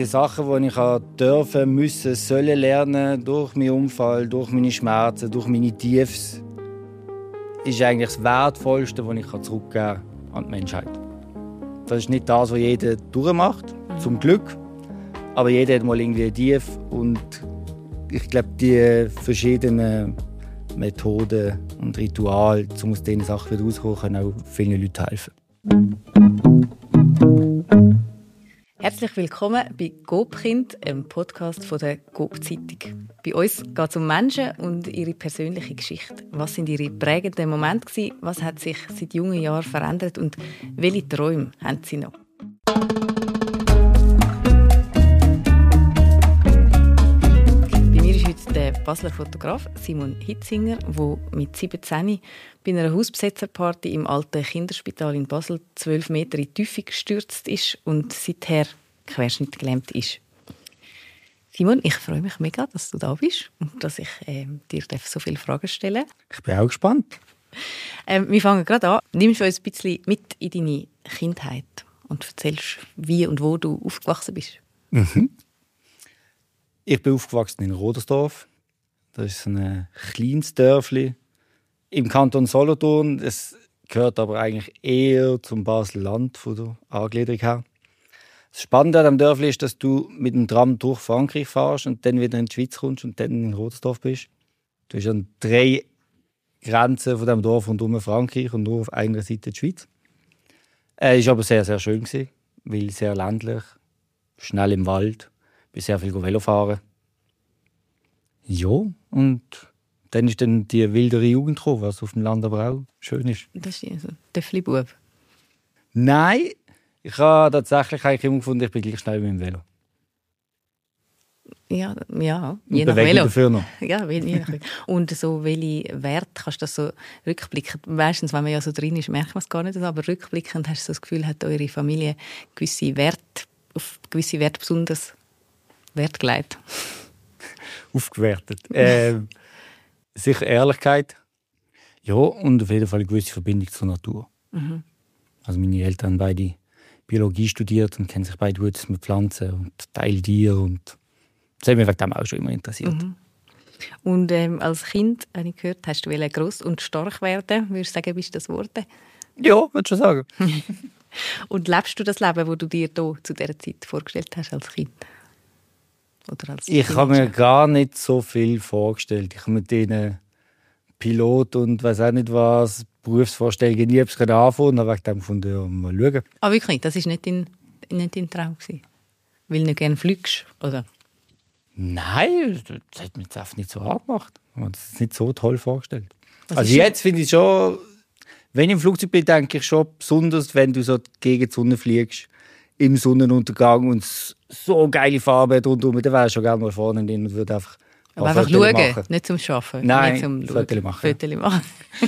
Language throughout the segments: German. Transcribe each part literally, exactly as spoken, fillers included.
Die Sachen, die ich dürfen, müssen, sollen lernen, durch meinen Unfall, durch meine Schmerzen, durch meine Tiefs, ist eigentlich das Wertvollste, was ich zurückgeben kann an die Menschheit. Das ist nicht das, was jeder durchmacht, zum Glück. Aber jeder hat mal irgendwie ein Tief. Und ich glaube, die verschiedenen Methoden und Rituale, um aus diesen Sachen wieder rauszukommen, können auch vielen Leuten helfen. Herzlich willkommen bei Coop-Kind, einem Podcast von der Coop-Zeitung. Bei uns geht es um Menschen und ihre persönliche Geschichte. Was sind ihre prägenden Momente gewesen? Was hat sich seit jungen Jahren verändert und welche Träume haben sie noch? Bei mir ist heute der Basler Fotograf Simon Hitzinger, der mit siebzehn bei einer Hausbesetzerparty im alten Kinderspital in Basel zwölf Meter in die Tiefe gestürzt ist und seither querschnittgelähmt ist. Simon, ich freue mich mega, dass du da bist und dass ich äh, dir so viele Fragen stellen darf. Ich bin auch gespannt. Ähm, wir fangen gerade an. Nimmst du uns ein bisschen mit in deine Kindheit und erzählst, wie und wo du aufgewachsen bist? Mhm. Ich bin aufgewachsen in Rodersdorf. Das ist ein kleines Dörfli im Kanton Solothurn. Es gehört aber eigentlich eher zum Basel-Land von der Angliederung her. Das Spannende an diesem Dörfli ist, dass du mit dem Tram durch Frankreich fährst und dann wieder in die Schweiz kommst und dann in Rodersdorf bist. Du bist an drei Grenzen von diesem Dorf rund um Frankreich und nur auf einer Seite die Schweiz. Es war aber sehr, sehr schön, weil sehr ländlich, schnell im Wald, bin sehr viel Velo fahren. Ja, und dann ist dann die wildere Jugend gekommen, was auf dem Land aber auch schön ist. Das ist also Töffli-Bub. Nein, ich habe tatsächlich eigentlich immer gefunden, ich bin gleich schnell mit dem Velo. Ja, ja, je nach Velo. Dafür noch. Ja, je nach Velo. Und so, welche Werte kannst du das so rückblickend, meistens, wenn man ja so drin ist, merkt man es gar nicht, aber rückblickend hast du so das Gefühl, hat eure Familie gewisse Werte, auf gewisse Werte besonders Wert gelegt? Aufgewertet. ähm, sicher Ehrlichkeit. Ja, und auf jeden Fall eine gewisse Verbindung zur Natur. Mhm. Also meine Eltern haben beide Biologie studiert und kennen sich beide gut mit Pflanzen und Teiltieren. Und das hat mich wegen dem auch schon immer interessiert. Mhm. Und ähm, als Kind, habe ich gehört, hast du gross und stark werden. Würdest du sagen, bist du das geworden? Ja, würde schon sagen. Und lebst du das Leben, das du dir hier zu dieser Zeit vorgestellt hast als Kind? Oder als ich habe mir gar nicht so viel vorgestellt. Ich habe mit denen Pilot und weiß auch nicht was, Berufsvorstellungen nie etwas anfangen und wegen dem gefunden, ja, mal schauen. Ah, wirklich? Das war nicht dein, nicht dein Traum gewesen? Weil du nicht gerne fliegst, oder? Nein, das hat mich jetzt einfach nicht so angemacht. Ich habe das nicht so toll vorgestellt. Was also jetzt finde ich schon, wenn ich im Flugzeug bin, denke ich schon besonders, wenn du so gegen die Sonne fliegst, im Sonnenuntergang und so geile Farben rundherum, dann wäre ich schon gerne mal vorne drin und würde einfach Aber einfach schauen, machen. Nicht zum Arbeiten. Nein, nicht zum Fotos machen. Fotos machen.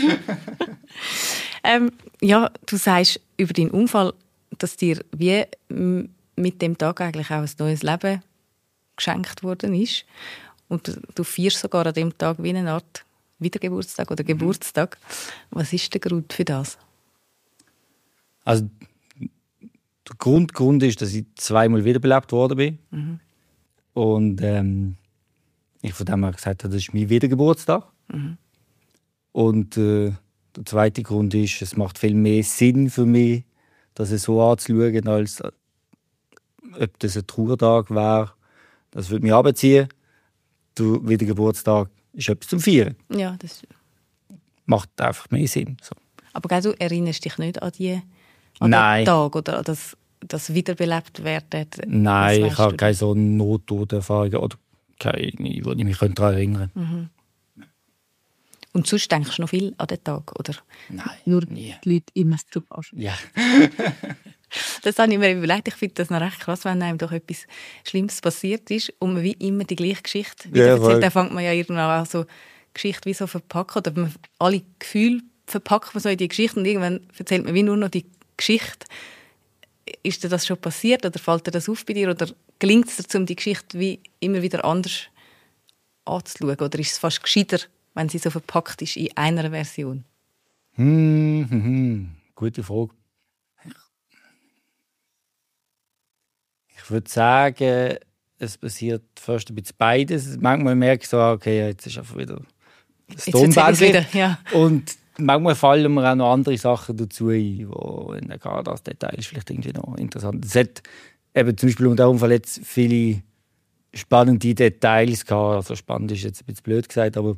ähm, ja, du sagst über deinen Unfall, dass dir wie mit dem Tag eigentlich auch ein neues Leben geschenkt worden ist. Und du feierst sogar an dem Tag wie eine Art Wiedergeburtstag oder Geburtstag. Was ist der Grund für das? Also der Grund, Grund ist, dass ich zweimal wiederbelebt worden bin. Mhm. Und ähm, ich von dem her gesagt habe, das ist mein Wiedergeburtstag. Mhm. Und äh, der zweite Grund ist, es macht viel mehr Sinn für mich, das so anzuschauen, als äh, ob das ein Trauertag wäre. Das würde mich runterziehen. Der Wiedergeburtstag ist etwas zum Feiern. Ja, das macht einfach mehr Sinn. So. Aber du erinnerst dich nicht an, die, an den Tag oder an das, das wiederbelebt werden? Nein, ich habe keine so Nottoderfahrungen oder keine, wo ich mich daran erinnern könnte. Mhm. Und sonst denkst du noch viel an den Tag, oder? Nein, nur nie. Die Leute immer zu waschen. Ja. Das habe ich mir überlegt. Ich finde das noch recht krass, wenn einem doch etwas Schlimmes passiert ist und man wie immer die gleiche Geschichte wieder ja, erzählt. Dann fängt man ja irgendwann an, so Geschichte wie so verpacken. Oder man, alle Gefühle verpackt man so in die Geschichte und irgendwann erzählt man wie nur noch die Geschichte. Ist dir das schon passiert oder fällt dir das auf bei dir? Oder gelingt es dir, um die Geschichte wie immer wieder anders anzuschauen? Oder ist es fast gescheiter, wenn sie so verpackt ist in einer Version? Hm, hm, hm. Gute Frage. Ich Ich würde sagen, es passiert fast ein bisschen beides. Manchmal merke ich so, okay, jetzt ist einfach wieder das Tonbändchen. Ja. Und manchmal fallen mir auch noch andere Sachen dazu ein, wo in gerade das Detail ist vielleicht irgendwie noch interessant. Es hat eben zum Beispiel unter Unfall jetzt viele spannende Details gehabt. Also spannend ist jetzt ein bisschen blöd gesagt, aber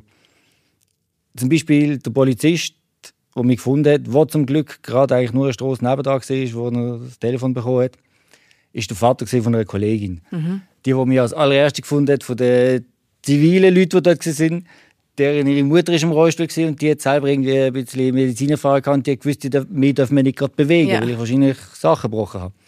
zum Beispiel der Polizist, der mich gefunden hat, der zum Glück gerade eigentlich nur eine Strasse nebenan war, wo er das Telefon bekommen hat, ist der Vater von einer Kollegin. Mhm. Die, die mich als allererste gefunden hat, von den zivilen Leuten, die dort waren, deren ihre Mutter ist im Rollstuhl war und die hat selber irgendwie ein bisschen Medizin erfahren kann. Die hat gewusst, mich darf man nicht gerade bewegen, ja. weil ich wahrscheinlich Sachen gebrochen habe.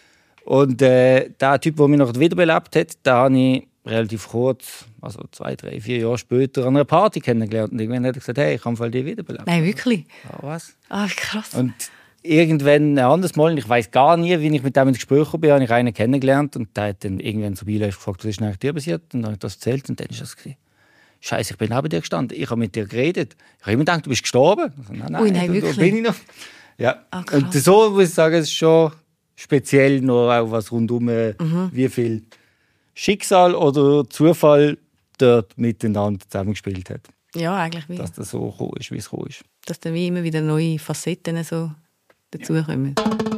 Und äh, der Typ, der mich noch wiederbelebt hat, den habe ich relativ kurz, also zwei, drei, vier Jahre später, an einer Party kennengelernt. Und irgendwann hat er gesagt, hey, ich kann dich wiederbelebt. Nein, wirklich? Ja, was? Ah, krass. Und irgendwann ein anderes Mal, ich weiss gar nie, wie ich mit dem ins Gespräch gekommen bin, habe ich einen kennengelernt und der hat dann irgendwann so beiläufig gefragt, was ist eigentlich dir passiert? Und dann habe ich das erzählt und dann ist das gewesen. Scheiße, ich bin neben dir gestanden, ich habe mit dir geredet. Ich habe immer gedacht, du bist gestorben. Also, nein, nein, Ui, nein, du, wirklich? bin ich noch. Ja. Ah, und so muss ich sagen, es ist schon speziell noch auch was rundum, mhm. wie viel Schicksal oder Zufall dort miteinander zusammengespielt hat. Ja, eigentlich wie. Dass das so gekommen ist, wie es gekommen ist. Dass dann wie immer wieder neue Facetten so dazukommen.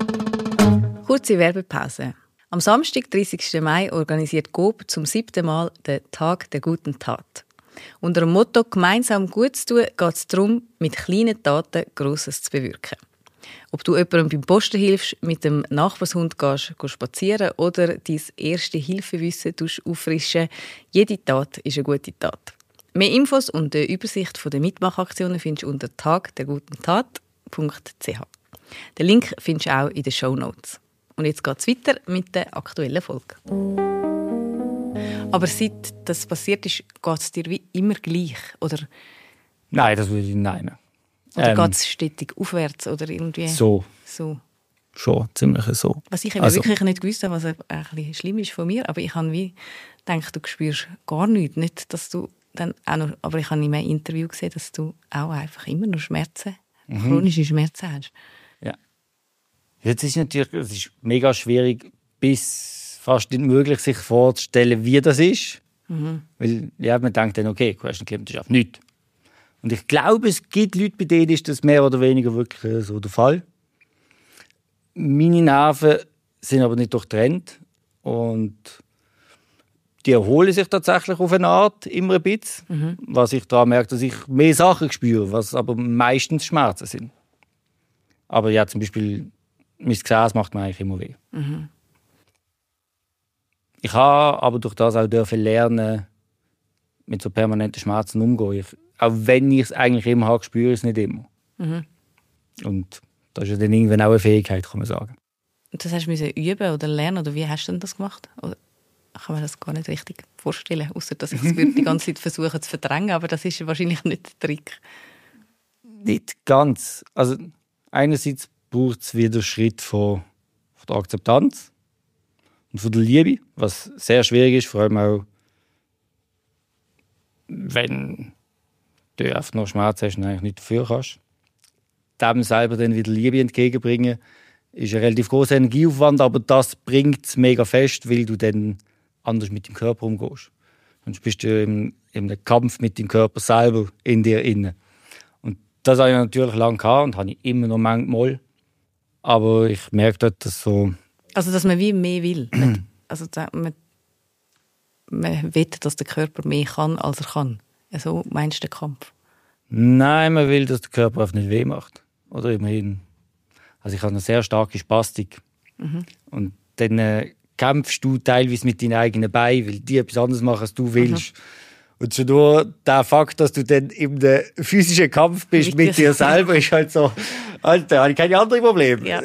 Ja. Kurze Werbepause. Am Samstag, dreißigsten Mai, organisiert Coop zum siebten Mal den Tag der guten Tat. Unter dem Motto «Gemeinsam gut zu tun» geht es darum, mit kleinen Taten Grosses zu bewirken. Ob du jemandem beim Posten hilfst, mit dem Nachbarshund gehst, gehst spazieren oder dein erste Hilfewissen auffrischen, jede Tat ist eine gute Tat. Mehr Infos und eine Übersicht der Mitmachaktionen findest du unter tag der guten tat punkt c h. Den Link findest du auch in den Shownotes. Und jetzt geht es weiter mit der aktuellen Folge. Aber seit das passiert ist, geht es dir wie immer gleich? Oder, nein, das würde ich nicht nehmen. Oder ähm, geht es stetig aufwärts? Oder irgendwie so. so. Schon, ziemlich so. Was ich eben also, wirklich nicht gewusst habe, was ein bisschen schlimm ist von mir, aber ich habe wie gedacht, du spürst gar nichts. Nicht, dass du dann auch noch, aber ich habe in einem Interview gesehen, dass du auch einfach immer noch Schmerzen, mhm. chronische Schmerzen hast. Ja. Jetzt ist natürlich, es ist mega schwierig, bis fast nicht möglich, sich vorzustellen, wie das ist. Mhm. Weil ja, man denkt dann, okay, Querschnittsgelähmte ist auf nichts. Und ich glaube, es gibt Leute, bei denen ist das mehr oder weniger wirklich so der Fall. Meine Nerven sind aber nicht durchtrennt und die erholen sich tatsächlich auf eine Art immer ein bisschen. Mhm. Was ich daran merke, dass ich mehr Sachen spüre, was aber meistens Schmerzen sind. Aber ja, zum Beispiel mein Gesäß macht mir eigentlich immer weh. Mhm. Ich habe aber durch das auch dürfen lernen, mit so permanenten Schmerzen umzugehen. Ich, auch wenn ich es eigentlich immer habe, spüre ich es nicht immer. Mhm. Und das ist ja dann irgendwann auch eine Fähigkeit, kann man sagen. Und das hast du üben oder lernen? Oder wie hast du denn das gemacht? Oder kann man das gar nicht richtig vorstellen, außer dass ich es die ganze Zeit versuche zu verdrängen, aber das ist wahrscheinlich nicht der Trick. Nicht ganz. Also einerseits braucht es wieder Schritt von, von der Akzeptanz und von der Liebe, was sehr schwierig ist, vor allem auch, wenn du einfach noch Schmerzen hast und eigentlich nicht dafür kannst. Dem selber dann wieder Liebe entgegenbringen, ist ein relativ grosser Energieaufwand, aber das bringt es mega fest, weil du dann anders mit dem Körper umgehst. Sonst bist du im, im Kampf mit dem Körper selber in dir inne. Und das habe ich natürlich lange gehabt und habe ich immer noch manchmal. Aber ich merke dort, dass so... Also, dass man wie mehr will. Also, man, man will, dass der Körper mehr kann, als er kann. So meinst du den Kampf? Nein, man will, dass der Körper einfach nicht weh macht. Oder immerhin. Also ich habe eine sehr starke Spastik. Mhm. Und dann äh, kämpfst du teilweise mit deinen eigenen Beinen, weil die etwas anderes machen, als du willst. Mhm. Und schon nur der Fakt, dass du dann im physischen Kampf bist mit, mit dir selber, ist halt so, Alter, habe ich keine anderen Probleme. Ja.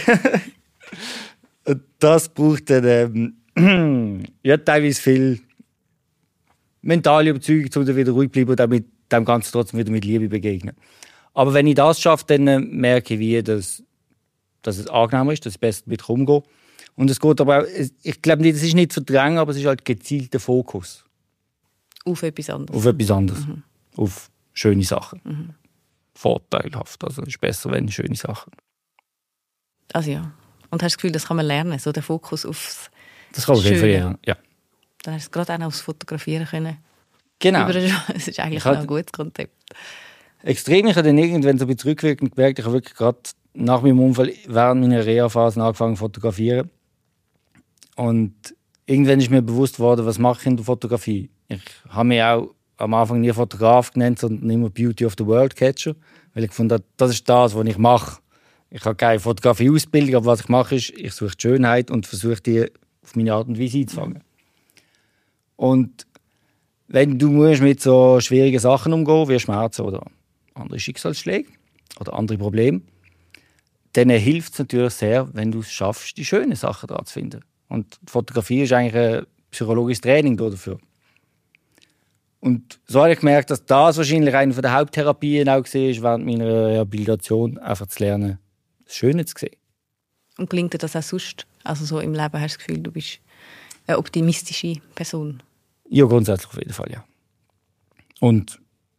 Und das braucht dann ähm, ja, teilweise viel mentale Überzeugung, um dann wieder ruhig zu bleiben und damit dem Ganzen trotzdem wieder mit Liebe begegnen. Aber wenn ich das schaffe, dann äh, merke ich, wie, dass, dass es angenehmer ist, dass ich besser mit umgehe. Und es geht aber auch, ich glaube, das ist nicht verdrängen, aber es ist halt gezielter Fokus. Auf etwas anderes. Auf etwas anderes. Mhm. Auf schöne Sachen. Mhm. Vorteilhaft. Also es ist besser, wenn schöne Sachen. Also ja. Und hast du das Gefühl, das kann man lernen? So der Fokus aufs Das kann man Schön. verlieren, ja. Dann hast du es gerade auch noch aufs Fotografieren können. Genau. Das ist eigentlich auch ein gutes Konzept. Extrem, ich habe dann irgendwann so ein bisschen rückwirkend gemerkt, ich habe wirklich gerade nach meinem Unfall während meiner Reha-Phase angefangen zu fotografieren. Und irgendwann ist mir bewusst geworden, was mache ich in der Fotografie. Ich habe mich auch am Anfang nie Fotograf genannt, sondern immer Beauty of the World Catcher, weil ich gefunden habe, das ist das, was ich mache. Ich habe keine Fotografie-Ausbildung, aber was ich mache, ist, ich suche die Schönheit und versuche, die auf meine Art und Weise einzufangen. Und wenn du musst mit so schwierigen Sachen umgehen, wie Schmerzen oder andere Schicksalsschläge oder andere Probleme, dann hilft es natürlich sehr, wenn du es schaffst, die schönen Sachen daran zu finden. Und die Fotografie ist eigentlich ein psychologisches Training dafür. Und so habe ich gemerkt, dass das wahrscheinlich eine der Haupttherapien auch war, während meiner Rehabilitation, einfach zu lernen, das Schöne zu sehen. Und gelingt dir das auch sonst? Also so im Leben hast du das Gefühl, du bist eine optimistische Person? Ja, grundsätzlich auf jeden Fall, ja. Und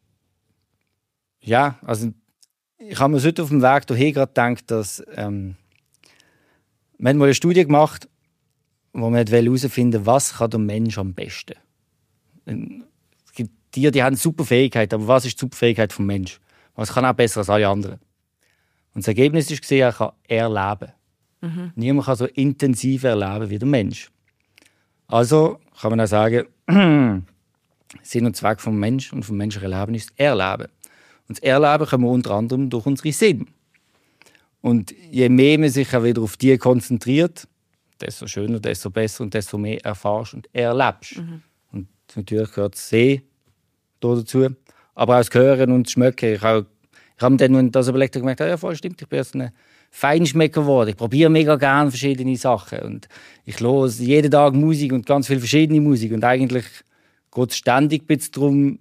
ja, also ich habe mir so auf dem Weg hierher gerade gedacht, dass ähm, wir haben mal eine Studie gemacht, wo wir herausfinden wollten, was kann der Mensch am besten. Es gibt Tiere, die haben super Fähigkeit, aber was ist die Superfähigkeit des Menschen? Was kann auch besser als alle anderen? Und das Ergebnis ist, er kann erleben. Mhm. Niemand kann so intensiv erleben wie der Mensch. Also kann man auch sagen, Sinn und Zweck vom Menschen und vom menschlichen Leben ist das Erleben. Und das Erleben können wir unter anderem durch unsere Sinne. Und je mehr man sich auch wieder auf die konzentriert, desto schöner, desto besser und desto mehr erfährst und erlebst. Mhm. Und natürlich gehört das Sehen dazu, aber auch das Hören und das Schmecken. Ich habe, ich habe mir dann das überlegt und gemerkt, ja, voll stimmt, ich bin jetzt ein Feinschmecker geworden. Ich probiere mega gerne verschiedene Sachen. Und ich höre jeden Tag Musik und ganz viel verschiedene Musik. Und eigentlich geht es ständig ein bisschen darum,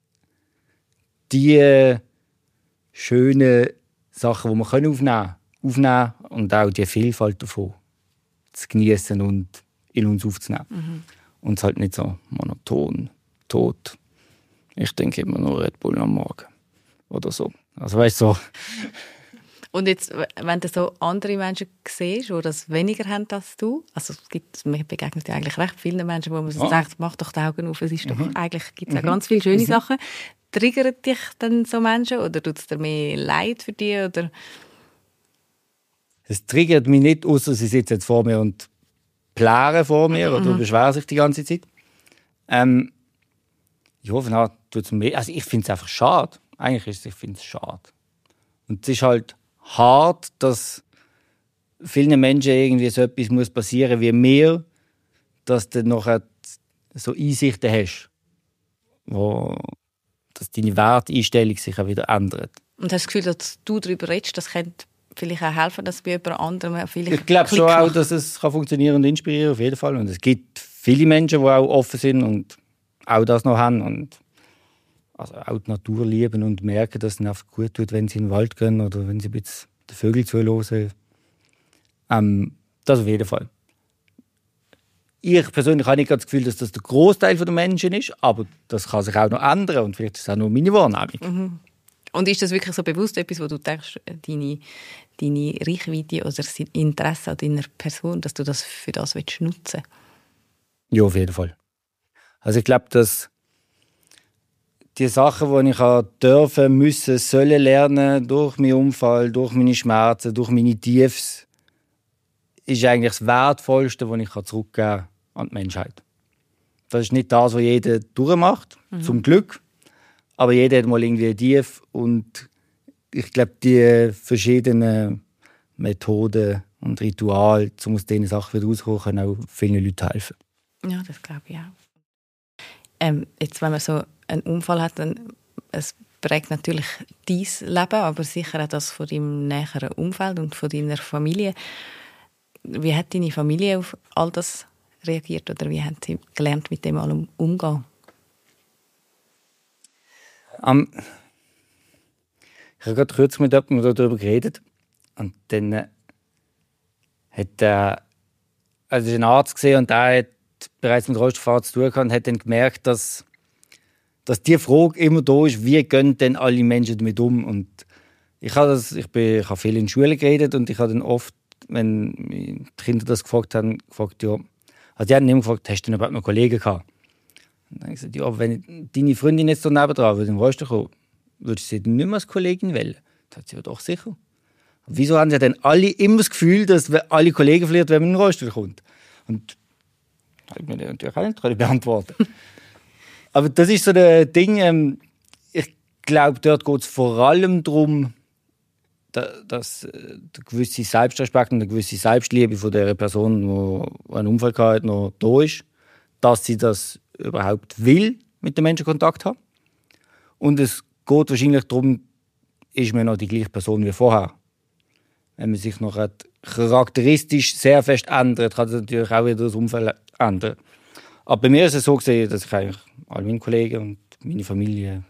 die schönen Sachen, die wir aufnehmen können, aufnehmen und auch die Vielfalt davon zu genießen und in uns aufzunehmen. Mhm. Und es halt nicht so monoton, tot. Ich denke immer nur Red Bull am Morgen. Oder so. Also weißt du, so. Und jetzt, wenn du so andere Menschen siehst, die das weniger haben als du, also es gibt, mir begegnet ja eigentlich recht vielen Menschen, wo man so oh. sagt, mach doch die Augen auf, es ist doch, mhm. eigentlich gibt es ja mhm. ganz viele schöne mhm. Sachen. Triggern dich dann so Menschen oder tut es dir mehr leid für dich? Oder? Es triggert mich nicht, außer sie sitzen jetzt vor mir und plären vor mir oder mhm. beschweren sich die ganze Zeit. Ähm, ja, von Art tut's mir, also ich finde es einfach schade. Eigentlich ist es, ich finde es schade. Und es ist halt hart, dass vielen Menschen irgendwie so etwas muss passieren wie mir, dass du nachher so Einsichten hast, wo dass deine Werteinstellung sich auch wieder ändert. Und hast du das Gefühl, dass du darüber redest, das könnte vielleicht auch helfen, dass bei jemand anderem vielleicht ich glaube schon auch, dass es kann funktionieren und inspirieren, auf jeden Fall. Und es gibt viele Menschen, die auch offen sind und auch das noch haben und also auch die Natur lieben und merken, dass es ihnen einfach gut tut, wenn sie in den Wald gehen oder wenn sie ein bisschen den Vögeln zuhören. Ähm, das auf jeden Fall. Ich persönlich habe nicht das Gefühl, dass das der Großteil der Menschen ist, aber das kann sich auch noch ändern und vielleicht ist es auch nur meine Wahrnehmung. Mhm. Und ist das wirklich so bewusst etwas, wo du denkst, deine, deine Reichweite oder das Interesse an deiner Person, dass du das für das nutzen willst? Ja, auf jeden Fall. Also ich glaube, dass die Sachen, die ich dürfen, müssen, sollen lernen, durch meinen Unfall, durch meine Schmerzen, durch meine Tiefs, ist eigentlich das Wertvollste, was ich zurückgeben kann an die Menschheit. Das ist nicht das, was jeder durchmacht, mhm. zum Glück. Aber jeder hat mal irgendwie tief. Und ich glaube, die verschiedenen Methoden und Rituale, um aus diesen Sachen wieder rauszukommen, können auch vielen Leuten helfen. Ja, das glaube ich auch. Ähm, jetzt, wenn man so einen Unfall hat, dann es prägt natürlich dein Leben, aber sicher auch das von deinem näheren Umfeld und von deiner Familie. Wie hat deine Familie auf all das reagiert oder wie haben sie gelernt, mit dem allem umzugehen? Um, ich habe gerade kurz mit jemandem darüber geredet und dann äh, hat er also einen Arzt gesehen und der hat bereits mit Rollstuhlfahrern zu tun gehabt und hat dann gemerkt, dass, dass die Frage immer da ist, wie gehen denn alle Menschen damit um? Und ich habe, das, ich, bin, ich habe viel in Schulen geredet und ich habe dann oft, wenn die Kinder das gefragt haben, gefragt, ja, Also die haben immer gefragt, hast du denn überhaupt noch Kollegen gehabt? Und dann habe ich gesagt, ja, wenn deine Freundin jetzt da nebendran würde im Rollstuhl kommen, würdest du sie dann nicht mehr als Kollegin wählen? Da hat sie ja doch sicher. Wieso haben sie denn alle immer das Gefühl, dass alle Kollegen verlieren, wenn man in den Rollstuhl kommt? Und das habe ich mir natürlich auch nicht beantworten. Aber das ist so ein Ding, ähm, ich glaube, dort geht es vor allem darum, dass der gewisse Selbstrespekt und eine gewisse Selbstliebe von der Person, die einen Unfall hatte, noch da ist, dass sie das überhaupt will, mit den Menschen Kontakt haben. Und es geht wahrscheinlich darum, ist man noch die gleiche Person wie vorher. Wenn man sich noch charakteristisch sehr fest ändert, kann das natürlich auch wieder das Umfeld ändern. Aber bei mir ist es so gesehen, dass ich eigentlich all meine Kollegen und meine Familie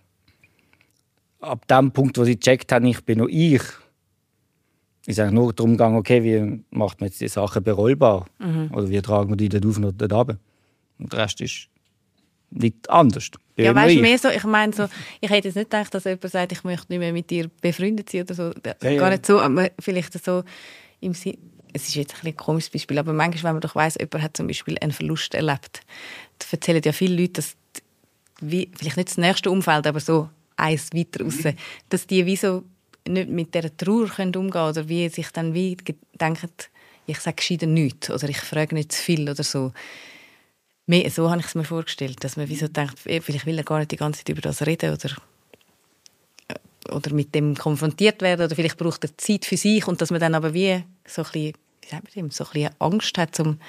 ab dem Punkt, wo sie gecheckt haben, ich bin noch ich, ist eigentlich nur darum gegangen, okay, wie macht man jetzt die Sachen berollbar? Mhm. Oder wie tragen wir die dort auf und dort runter? Und der Rest ist nicht anders. Ja, weißt du, mehr so, ich meine, so, ich hätte jetzt nicht gedacht, dass jemand sagt, ich möchte nicht mehr mit dir befreundet sein oder so. Ja, Gar ja. nicht so, aber vielleicht so im Sinn. Es ist jetzt ein, ein komisches Beispiel, aber manchmal, wenn man doch weiss, jemand hat zum Beispiel einen Verlust erlebt, da erzählen ja viele Leute, dass wie, vielleicht nicht das nächste Umfeld, aber so eins weiter raus, mhm. dass die wie so nicht mit dieser Trauer können umgehen können oder wie sich dann wie denken, ich sage gescheiter nichts oder ich frage nicht zu viel oder so. Mehr, so habe ich es mir vorgestellt, dass man wie so denkt, vielleicht will er gar nicht die ganze Zeit über das reden oder, oder mit dem konfrontiert werden oder vielleicht braucht er Zeit für sich und dass man dann aber wie so ein bisschen, wie sagt man dem, so ein bisschen Angst hat, um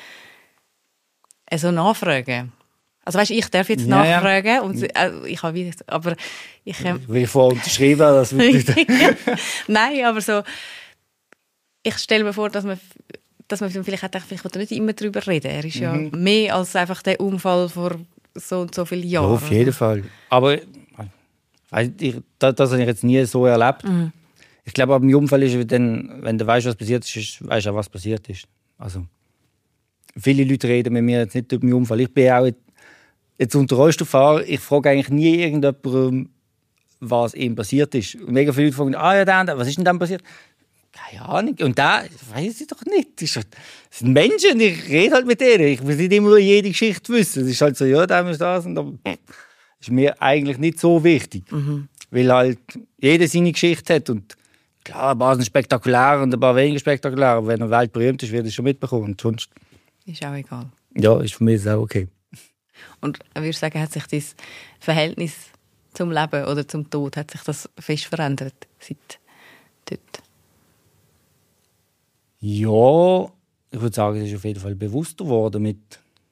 so nachfragen. Also weißt, ich darf jetzt ja, nachfragen, ja. Und, äh, ich habe wie, aber ich ähm, will vorher unterschreiben, das wird Nein, aber so, ich stelle mir vor, dass man dass man vielleicht auch denkt, vielleicht will er nicht immer darüber reden. Er ist mhm. ja mehr als einfach der Unfall vor so und so vielen Jahren. Ja, auf jeden Fall. Aber ich, das, das habe ich jetzt nie so erlebt. Mhm. Ich glaube, beim Unfall ist, wenn, wenn du weißt, was passiert ist, weißt du auch, was passiert ist. Also, viele Leute reden mit mir jetzt nicht über den Unfall. Ich bin auch jetzt unter Rollstuhlfahrer. Ich frage eigentlich nie irgendjemanden, was ihm passiert ist. Und mega viele Leute fragen, ah ja, dann, was ist denn dann passiert? Keine Ahnung. Und da weiß ich doch nicht. Das sind Menschen, ich rede halt mit denen. Ich muss nicht immer jede Geschichte wissen. Es ist halt so, ja, da ist das. Und das ist mir eigentlich nicht so wichtig. Mhm. Weil halt jeder seine Geschichte hat. Und klar, ein paar sind spektakulär und ein paar weniger spektakulär. Aber wenn er weltberühmt ist, wird er schon mitbekommen. Und sonst ist auch egal. Ja, ist für mich auch okay. Und würdest du sagen, hat sich das Verhältnis zum Leben oder zum Tod, hat sich das fest verändert seit dort? Ja, ich würde sagen, es ist auf jeden Fall bewusster geworden mit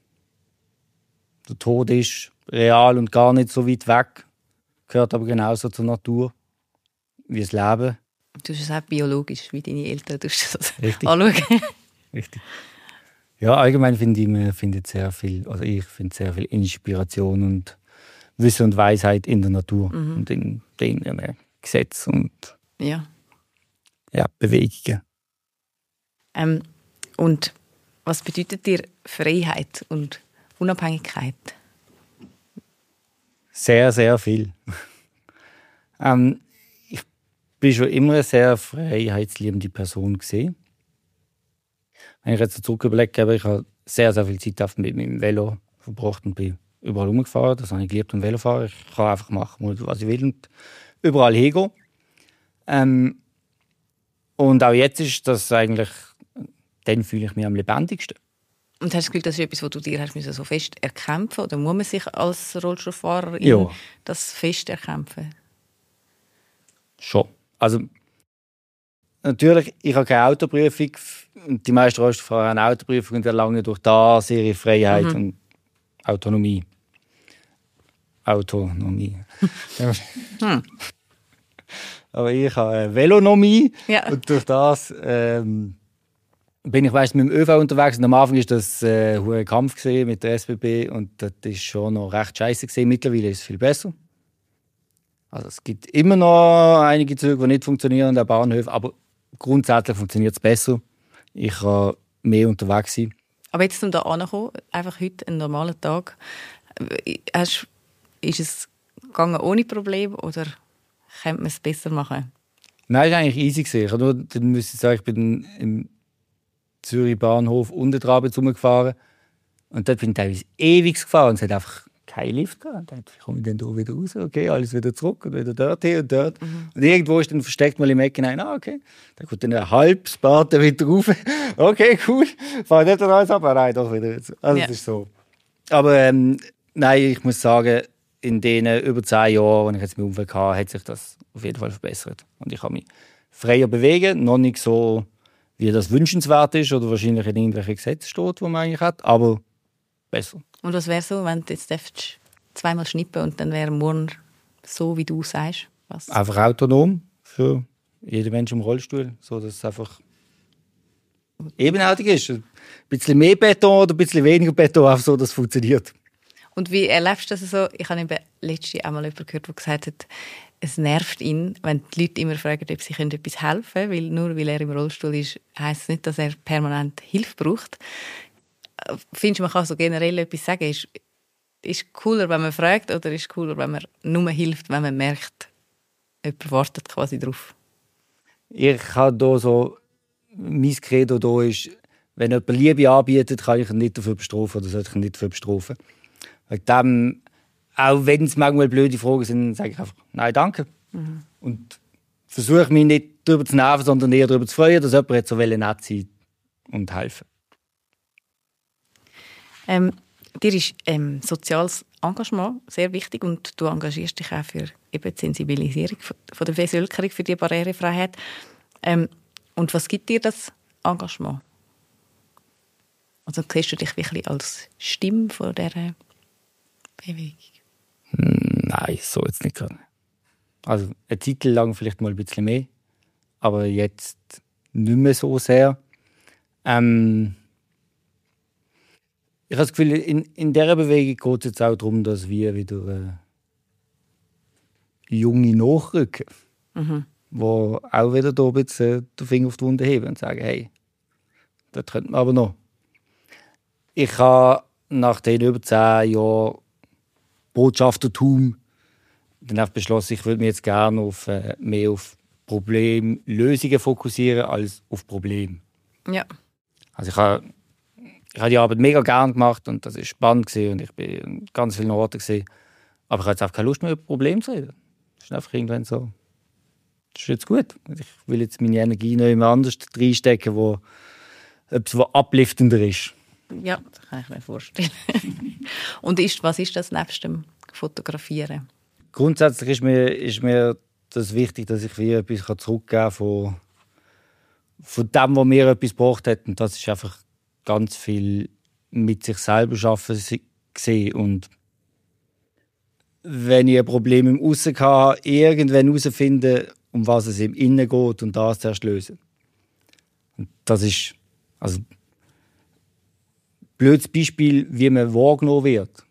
der Tod ist real und gar nicht so weit weg, gehört aber genauso zur Natur wie das Leben. Du bist es auch biologisch, wie deine Eltern du das Richtig. anschauen. Richtig. Ja, allgemein finde ich, man findet sehr viel, also ich finde sehr viel Inspiration und Wissen und Weisheit in der Natur mhm. und in den äh, Gesetzen und ja. Ja, Bewegungen. Ähm, und was bedeutet dir Freiheit und Unabhängigkeit? Sehr, sehr viel. ähm, ich bin schon immer eine sehr freiheitsliebende Person gewesen. Wenn ich jetzt so zurück überlege, habe ich habe sehr, sehr viel Zeit mit meinem Velo verbracht und bin überall rumgefahren. Das habe ich geliebt am Velofahren. Ich kann einfach machen, was ich will und überall hingehen. Ähm, und auch jetzt ist das eigentlich, dann fühle ich mich am lebendigsten. Und hast du das Gefühl, das ist etwas, was du dir hast so fest erkämpfen oder muss man sich als Rollstuhlfahrer ja. das fest erkämpfen? Schon. Also natürlich, ich habe keine Autoprüfung. Die meisten Rollstuhlfahrer haben eine Autoprüfung und erlangen durch das ihre Freiheit mhm. und Autonomie. Autonomie. hm. Aber ich habe eine Velonomie ja. und durch das ähm, bin ich weiss, mit dem ÖV unterwegs. Und am Anfang war das äh, ein Kampf mit der S B B und das war schon noch recht scheiße gewesen. Mittlerweile ist es viel besser. Also es gibt immer noch einige Züge, die nicht funktionieren an der Bahnhöfen, aber grundsätzlich funktioniert es besser. Ich kann mehr unterwegs sein. Aber jetzt, um da anzukommen, einfach heute, einen normalen Tag, hast, ist es gegangen ohne Probleme oder könnte man es besser machen? Nein, es war eigentlich easy. Ich habe nur, dann müsste ich sagen, ich bin im Zürich Bahnhof unten dran rumgefahren. Und dort bin ich teilweise ewig gefahren und es hat einfach keinen Lift gehabt. Und dann dachte ich, komme ich dann hier wieder raus? Okay, alles wieder zurück und wieder dort hin und dort. Mhm. Und irgendwo ist dann versteckt mal im Ecken ein, ah, okay. Dann kommt dann ein halbes Bad wieder rauf. Okay, cool. Fahr nicht alles ab, aber nein, doch wieder. Also ja. Das ist so. Aber ähm, nein, ich muss sagen, in den über zehn Jahren, die ich jetzt mit Unfall hatte, hat sich das auf jeden Fall verbessert. Und ich kann mich freier bewegen, noch nicht so, wie das wünschenswert ist oder wahrscheinlich in irgendwelchen Gesetzen steht, die man eigentlich hat, aber besser. Und was wäre so, wenn du jetzt zweimal schnippen und dann wäre morgen so, wie du sagst? Was? Einfach autonom für jeden Menschen im Rollstuhl, so dass es einfach ebenartig ist. Ein bisschen mehr Beton oder ein bisschen weniger Beton, auch so, dass es funktioniert. Und wie erlebst du das so? Ich habe letztens einmal jemanden gehört, der gesagt hat, es nervt ihn, wenn die Leute immer fragen, ob sie etwas helfen können, weil nur weil er im Rollstuhl ist, heisst es nicht, dass er permanent Hilfe braucht. Findest du, man kann so generell etwas sagen? Ist es cooler, wenn man fragt, oder ist es cooler, wenn man nur hilft, wenn man merkt, jemand wartet quasi drauf? Ich habe hier so, mein Credo hier ist, wenn jemand Liebe anbietet, kann ich ihn nicht dafür bestrafen oder sollte ich ihn nicht dafür bestrafen. Wegen dem, auch wenn es manchmal blöde Fragen sind, sage ich einfach, nein, danke. Mhm. Und versuche mich nicht darüber zu nerven, sondern eher darüber zu freuen, dass jemand so nett sein und helfen. Ähm, dir ist ähm, soziales Engagement sehr wichtig und du engagierst dich auch für eben die Sensibilisierung von, von der Bevölkerung für die Barrierefreiheit. Ähm, und was gibt dir das Engagement? Also siehst du dich wirklich als Stimme von dieser Bewegung? Nein, so jetzt nicht gerade. Also eine Zeit lang vielleicht mal ein bisschen mehr, aber jetzt nicht mehr so sehr. Ähm, ich habe das Gefühl, in, in dieser Bewegung geht es jetzt auch darum, dass wir wieder äh, Junge nachrücken, mhm. die auch wieder da ein bisschen den Finger auf die Wunde heben und sagen, hey, das könnte man aber noch. Ich habe nach den über zehn Jahren Botschaftertum dann auch beschlossen, ich würde mich jetzt gerne auf, äh, mehr auf Problemlösungen fokussieren als auf Probleme. Ja. Also ich habe, ich habe die Arbeit mega gerne gemacht und das war spannend gewesen, und ich bin in ganz vielen Orten gewesen. Aber ich habe jetzt auch keine Lust mehr, über Probleme zu reden. Das ist einfach irgendwann so, das ist jetzt gut. Ich will jetzt meine Energie noch immer anders reinstecken, wo etwas, was upliftender ist. Ja, das kann ich mir vorstellen. Und ist, was ist das nebst dem Fotografieren? Grundsätzlich ist mir, ist mir das wichtig, dass ich wieder etwas zurückgeben kann von, von dem, was mir etwas gebracht hat. Und das ist einfach ganz viel mit sich selber arbeiten gesehen. Und wenn ich ein Problem im Aussen habe, irgendwann herausfinden, um was es im Innen geht und das zuerst lösen. Und das ist also blödes Beispiel, wie man wahrgenommen wird.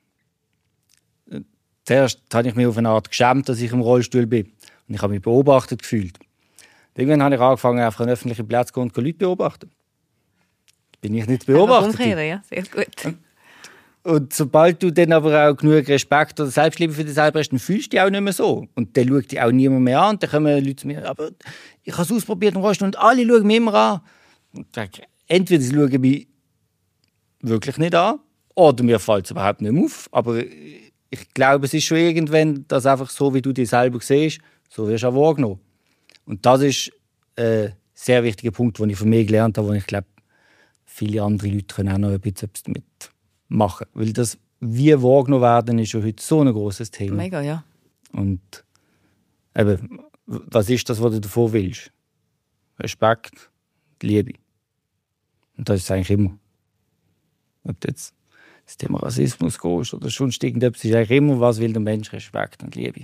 Zuerst habe ich mich auf eine Art geschämt, dass ich im Rollstuhl bin. Und ich habe mich beobachtet gefühlt. Irgendwann habe ich angefangen, einfach an öffentlichen Plätzen zu gehen und Leute zu beobachten. Bin ich nicht beobachtet. Umkehren, ja, sehr gut. Und sobald du dann aber auch genug Respekt oder Selbstliebe für dich selber hast, dann fühlst du dich auch nicht mehr so. Und dann schaut dich auch niemand mehr an. Und dann kommen Leute zu mir, aber ich habe es ausprobiert im Rollstuhl und alle schauen mich immer an. Und dann, entweder sie schauen mich wirklich nicht an oder mir fällt es überhaupt nicht mehr auf. Aber ich glaube, es ist schon irgendwann, dass einfach so, wie du dich selber siehst, so wirst du auch wahrgenommen. Und das ist ein sehr wichtiger Punkt, den ich von mir gelernt habe, wo ich glaube, viele andere Leute können auch noch ein bisschen damit machen. Weil das, wie wahrgenommen werden, ist schon heute so ein grosses Thema. Mega, ja. Und eben, was ist das, was du davor willst? Respekt, Liebe. Und das ist eigentlich immer. Ob du jetzt das Thema Rassismus gehst oder sonst irgendetwas, ist eigentlich immer, was will der Mensch? Respekt und Liebe.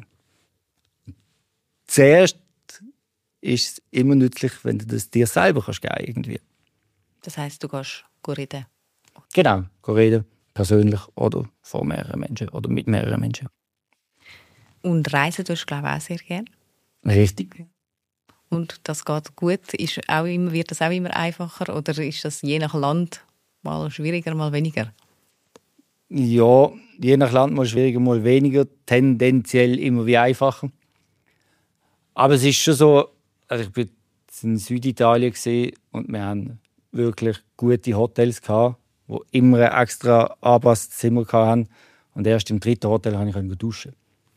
Zuerst ist es immer nützlich, wenn du das dir selber kannst geben irgendwie. Das heisst, du gehst reden? Genau, reden, persönlich oder vor mehreren Menschen oder mit mehreren Menschen. Und reisen tust du, glaube ich, auch sehr gerne? Richtig. Und das geht gut? Ist auch immer, wird das auch immer einfacher oder ist das je nach Land mal schwieriger, mal weniger? Ja, je nach Land mal schwieriger, mal weniger. Tendenziell immer wie einfacher. Aber es ist schon so, also ich war in Süditalien und wir haben wirklich gute Hotels gehabt, die immer ein extra Anpasszimmer hatten. Und erst im dritten Hotel konnte ich duschen.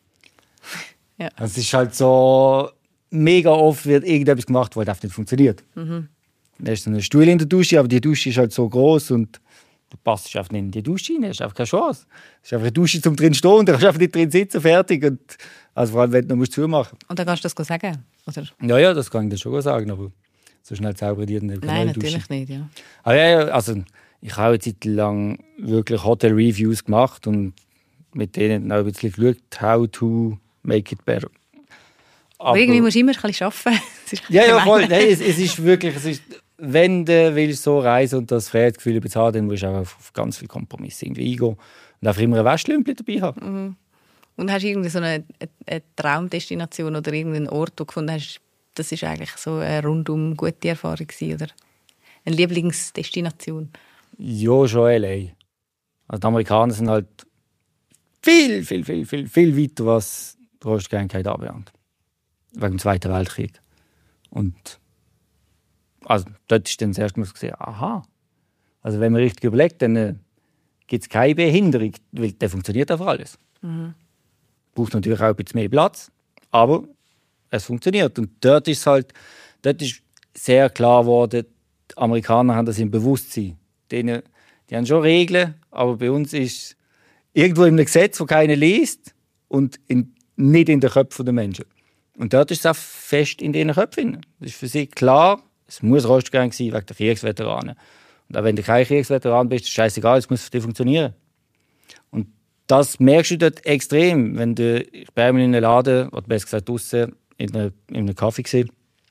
Ja. Es ist halt so, mega oft wird irgendetwas gemacht, was einfach nicht funktioniert. Mhm. Da ist so ein Stuhl in der Dusche, aber die Dusche ist halt so groß und du passt einfach nicht in die Dusche rein. Das ist einfach keine Chance. Es ist einfach eine Dusche zum drin stehen und du kannst einfach nicht drin sitzen, fertig. Und, also vor allem, wenn du noch zumachen musst. Und dann kannst du das sagen? Oder? Ja, ja, das kann ich dir schon sagen, aber so schnell zaubern die dann Nein, natürlich nicht, ja. Aber ja, also ich habe eine Zeit lang wirklich Hotel-Reviews gemacht und mit denen auch ein bisschen geschaut, how to make it better. Aber, aber irgendwie musst du immer ein bisschen arbeiten. Ja, ja, voll. Nein, es, es ist wirklich, es ist, wenn du willst so reisen und das Freiheitsgefühl haben, dann musst du auch auf ganz viele Kompromisse irgendwie eingehen und einfach immer ein Wäschlümpel dabei haben. Mhm. Und hast du irgendwie so eine, eine Traumdestination oder irgendeinen Ort, wo du gefunden hast, das ist eigentlich so eine rundum gute Erfahrung gewesen, oder eine Lieblingsdestination? Ja, schon L A. Also die Amerikaner sind halt viel, viel, viel, viel, viel weiter, was die Rostgängigkeit anbelangt. Wegen dem Zweiten Weltkrieg. Und also, dort ist dann das erste Mal gesehen, aha. Also wenn man richtig überlegt, dann äh, gibt es keine Behinderung, weil der funktioniert einfach alles. Mhm. Braucht natürlich auch ein bisschen mehr Platz, aber es funktioniert. Und dort ist halt, dort ist sehr klar geworden, die Amerikaner haben das im Bewusstsein. Denen, die haben schon Regeln, aber bei uns ist irgendwo in einem Gesetz, das keiner liest und in, nicht in den Köpfen der Menschen. Und dort ist es auch fest in diesen Köpfen. Das ist für sie klar, es muss Rostgang sein wegen der Kriegsveteranen. Und auch wenn du kein Kriegsveteran bist, ist es scheißegal, es muss für dich funktionieren. Und das merkst du dort extrem, wenn du, ich bin einmal in einem Laden, oder besser gesagt draussen, in einem, in einem Kaffee gesehen.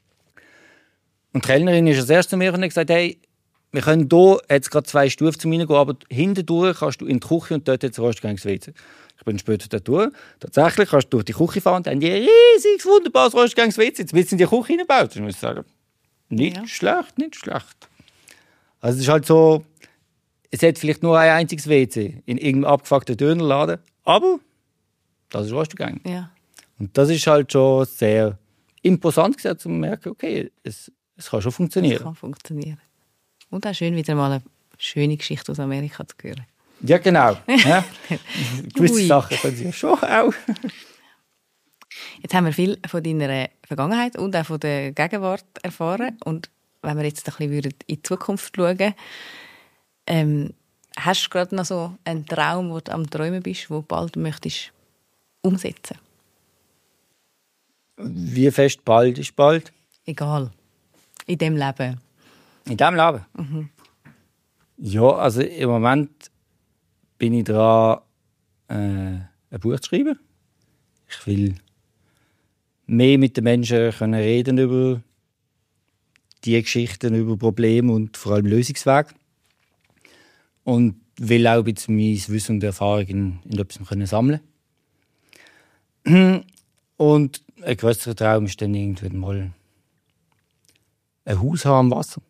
Und die Kellnerin ist als erstes zu mir und hat gesagt, hey, wir können hier jetzt gerade zwei Stufen zu mir gehen, aber hinten durch kannst du in die Küche und dort jetzt Rostgangsw C. Ich bin später dort durch. Tatsächlich kannst du durch die Küche fahren und dann die riesiges, wunderbares Rostgangsw C. Jetzt bist du in die Küche hineingebaut. Ich muss sagen, nicht ja. schlecht, nicht schlecht. Also es ist halt so, es hat vielleicht nur ein einziges W C in irgendeinem abgefuckten Dönerladen, aber das ist Rostgang. Ja. Und das ist halt schon sehr imposant gewesen, zu merken, okay, es, es kann schon funktionieren. Es kann funktionieren. Und auch schön, wieder mal eine schöne Geschichte aus Amerika zu hören. Ja, genau. Ja. Gewisse Sachen können Sie ja schon auch. Jetzt haben wir viel von deiner Vergangenheit und auch von der Gegenwart erfahren. Und wenn wir jetzt ein bisschen in die Zukunft schauen, ähm, hast du gerade noch so einen Traum, wo du am Träumen bist, den du bald möchtest umsetzen? Wie fest bald ist bald? Egal. In diesem Leben. In diesem Leben? Mhm. Ja, also im Moment bin ich dran, äh, ein Buch zu schreiben. Ich will mehr mit den Menschen können reden über die Geschichten, über Probleme und vor allem Lösungswege. Und will auch ein bisschen mein Wissen und Erfahrung in, in etwas können sammeln. Und ein grösserer Traum ist dann irgendwann mal ein Haus haben am Wasser.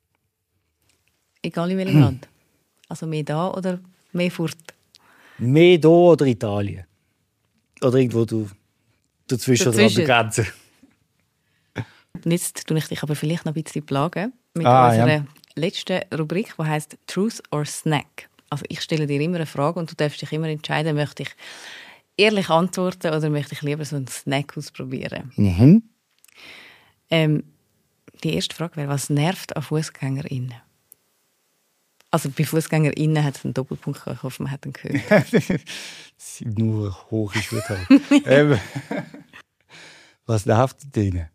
Egal in welchem Land? Also mehr da oder mehr fort? Mehr da oder Italien. Oder irgendwo du, dazwischen, dazwischen oder an der Grenze. Und jetzt tue ich dich aber vielleicht noch ein bisschen plagen mit ah, unserer ja. letzten Rubrik, die heisst «Truth or Snack». Also ich stelle dir immer eine Frage und du darfst dich immer entscheiden, möchte ich ehrlich antworten oder möchte ich lieber so einen Snack ausprobieren. Mhm. Ähm, die erste Frage wäre, was nervt an FußgängerInnen? Also bei FußgängerInnen hat es einen Doppelpunkt, ich hoffe, man hat ihn gehört. Das sind nur hohe Schuhe. ähm, was nervt denen?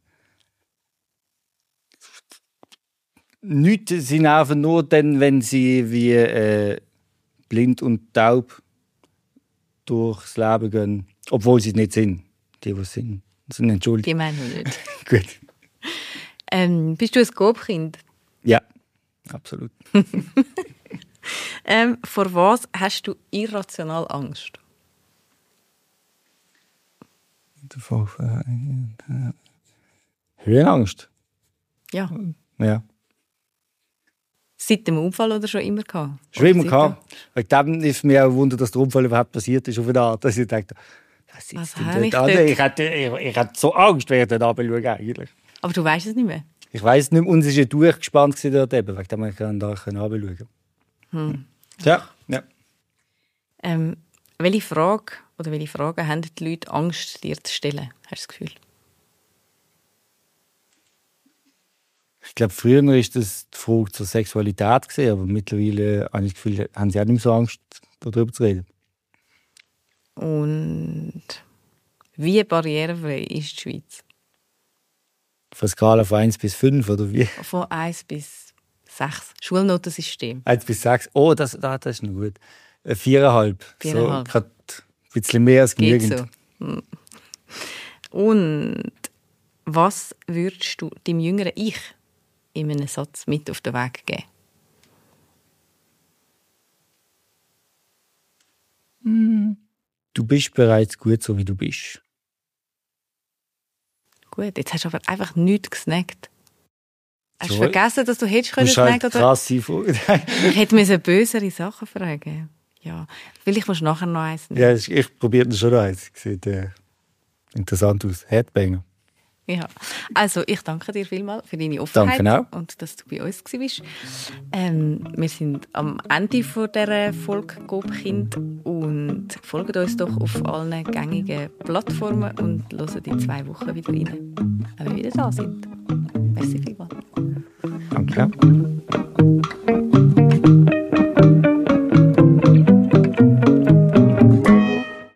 Nichts, sie nerven nur dann, wenn sie wie äh, blind und taub durchs Leben gehen. Obwohl sie es nicht sind. Die, die es sind, sind entschuldigt. Die meinen wir nicht. Gut. Ähm, bist du ein Coop-Kind? Ja, absolut. ähm, vor was hast du irrational Angst? Höhenangst? Ja. Ja. Seit dem Unfall oder schon immer gehabt? Schon immer gehabt. Wegen dem ist mir auch ein Wunder, dass der Unfall überhaupt passiert ist auf eine Art. Dass ich dachte, was ist was denn ich dort? dort? Ich hatte, ich, ich hatte so Angst, während ich dort runter schaue, eigentlich. Aber du weißt es nicht mehr? Ich weiss nicht mehr. Und es war ja durchgespannt dort eben. Wegen dem ich da runter schauen. Hm. Ja, ja. Ähm, welche Frage oder welche Fragen haben die Leute Angst, dir zu stellen? Hast du das Gefühl? Ich glaube, früher war das die Frage zur Sexualität gewesen, aber mittlerweile habe ich das Gefühl, haben sie auch nicht mehr so Angst, darüber zu reden. Und wie barrierefrei ist die Schweiz? Auf einer Skala von eins bis fünf oder wie? Von eins bis sechs. Schulnotensystem. eins bis sechs. Oh, das, das ist noch gut. Äh, Viereinhalb. Viereinhalb. So, gerade ein bisschen mehr als Geht genügend. so. Hm. Und was würdest du deinem jüngeren Ich in einem Satz mit auf den Weg geben? Du bist bereits gut, so wie du bist. Gut, jetzt hast du aber einfach nichts gesnackt. Hast du Sorry. vergessen, dass du hättest können Das ist halt snacken oder? krass sein. Ich hätte mir bösere Sachen fragen. Ja, vielleicht musst du nachher noch eins nehmen. Ja, ich, ich probiere das schon noch eins. Sieht äh, interessant aus. Headbanger. Ja. Also, ich danke dir vielmals für deine Offenheit Danke auch. und dass du bei uns warst. Ähm, wir sind am Ende von dieser Folge «Gobkind» und folgt uns doch auf allen gängigen Plattformen und hören in zwei Wochen wieder rein, wenn wir wieder da sind. Merci vielmals. Danke.